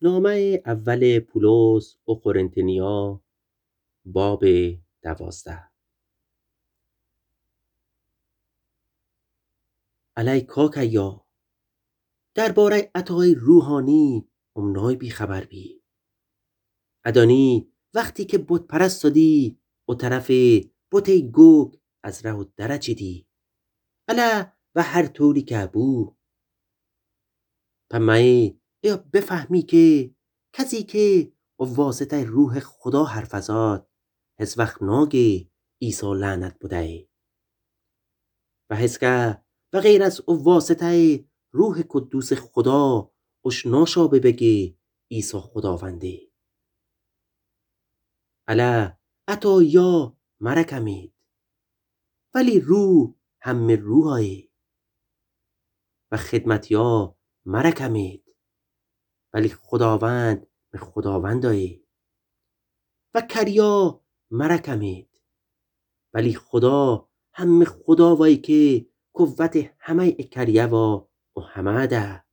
نامه اول پولس و قرنتینیا باب 12. علی کاکیا درباره عطای روحانی امنای بی خبر بی ادانی وقتی که بت پرست دی و طرف بت گوگ از ره و درچ دی الا و هر طوری که بو پمه یا بفهمی که کسی که و واسطه روح خدا حرف ازاد هز وقت ناگه عیسی لعنت بوده و هسکه و غیر از او واسطه روح قدوس خدا اشناشا بگه عیسی خداونده الا عطا یا مرکمید ولی روح همه روحای و خدمت یا مرکمید ولی خداوند به خداوندای و کریا مرکمید ولی خدا همه خداوایی که قوت همه کریه و همه ده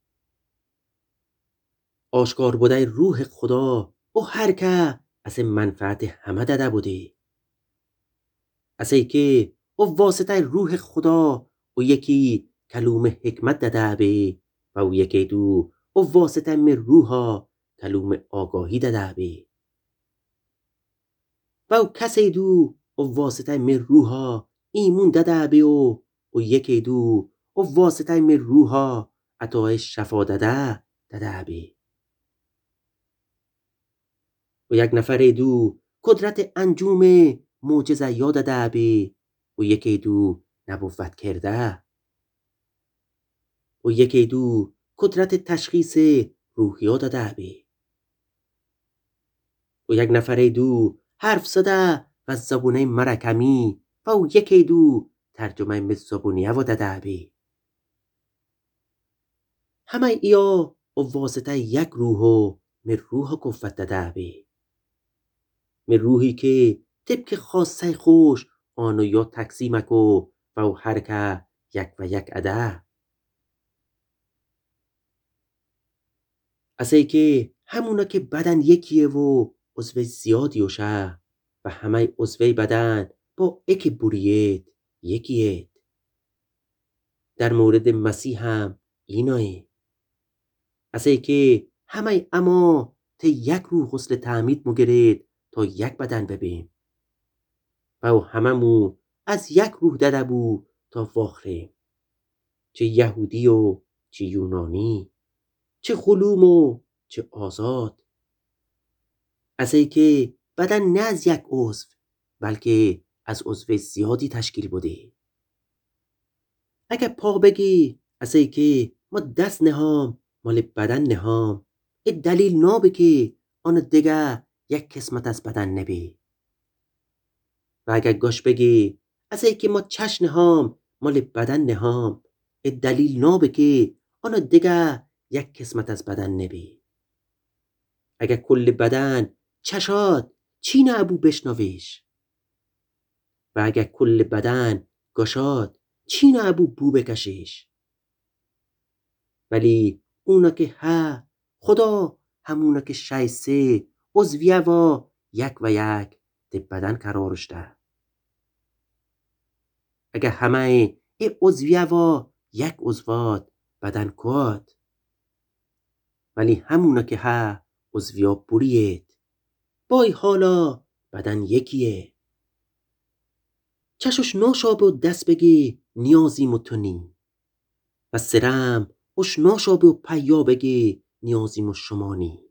آشکار بوده روح خدا و هر که از منفعت همه داده بوده از ای که و واسطه روح خدا و یکی کلوم حکمت داده به و یکی دو و واسطه من روحا کلوم آگاهی داده به و کسی دو و واسطه من روحا ایمون داده به و یکی دو و واسطه من روحا عطای شفا داده به و یک نفر دو قدرت انجوم معجزه یاد داده به و یکی دو نبوت کرده و یکی دو قدرت تشخیص روحیا داده به و یک نفر دو حرف زده و زبونه مرکمی و یکی دو ترجمه به زبونیه و داده به همه ایا و واسطه یک روح و من روح قوت داده به من روحی که طبق خاصه خوش آنو یا تقسیم کو و هر که یک و یک عده از ای که همونا که بدن یکیه و عضو زیادی وشه و همه عضوی بدن با اکی بوریت یکیت در مورد مسیح هم اینایی از ای که همه اما تا یک روح غسل تعمید مگرید تا یک بدن ببین و هممو از یک روح داده بو تا واخره چه یهودی و چه یونانی چه غلوم و چه آزاد از ای که بدن نه از یک عضو بلکه از عضو زیادی تشکیل بوده اگه پا بگی از ای که ما دست نهام مال بدن نهام ای دلیل نابه که آن دیگه یک قسمت از بدن نبی و اگه گوش بگی از ای که ما چشم نهام مال بدن نهام ای دلیل نابه که آن دیگه یک قسمت از بدن نبی اگه کل بدن چشاد چی نبو بشنویش و اگه کل بدن گشاد چی نبو بو بکشیش ولی اونا که خدا همونا که شایسته عضویه و یک ده بدن قرارش ده اگه همه ای عضویه و یک عضوات بدن کود ولی همونا که عضویا بوریت بای حالا بدن یکیه چشش ناشاب و دست بگی نیازی متونی و سرم اش ناشاب و پیا بگی نیازی مشمانی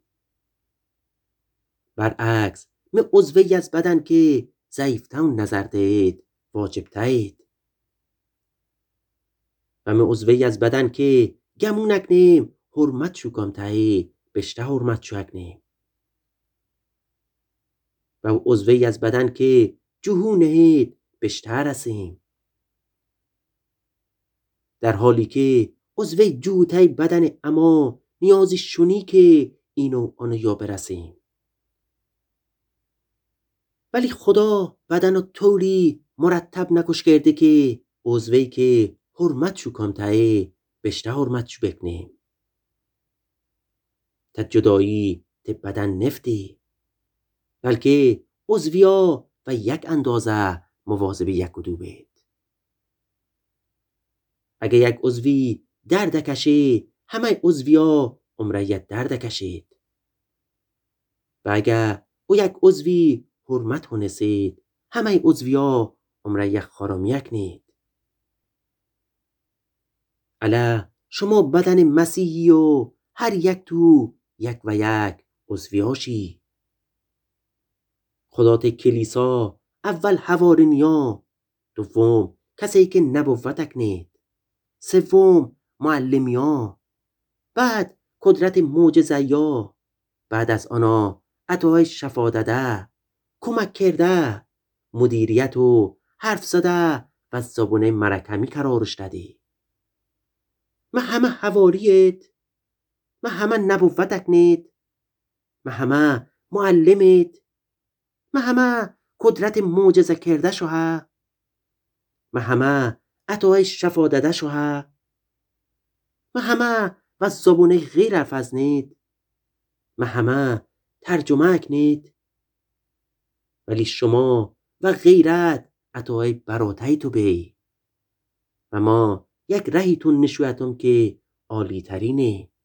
برعکس می عضوی از بدن که ضعیفتون نظر دهید واجب تایید و می عضوی از بدن که گمون اکنیم حرمت شو کم تایی بشته حرمت شو اکنیم و عضوی از بدن که جهو نهید بشته رسیم در حالی که عضوی جوتای بدن اما نیازی شونی که اینو آنو یا برسیم ولی خدا بدن رو طوری مرتب نکش کرده که عضوی که حرمت شو کم تایی بشته حرمت شو بکنیم تا جدایی ته بدن نفتی، بلکه عضویا و یک اندازه مواظب یک و دو بید. اگه یک عضوی درد کشه، همه عضویا عمره درد کشید. و اگه او یک عضوی حرمت هنسید، همه عضویا عمره یک خارامیک نید. الا شما بدن مسیحی و هر یک تو یک و یک عضویاشی. خدات کلیسا اول حوارنیا، دوم کسی که نبوت نید، سوم معلمیا، بعد قدرت معجزه‌یا، بعد از آنها عطای شفا داده، کمک کرده، مدیریت و حرف زده و زبون مرکمی قرارش داده. ما همه حواریت، ما همه نبوت نید، ما همه معلمت، ما همه قدرت معجزه کرده شوه، ما همه عطای شفا داده شوه، ما همه و زبون غیر حرف از نید، ما همه ترجمه کنید. ولی شما و غیرت عطای براتای تو بی و ما یک رهیتون نشویتون که عالی ترینه.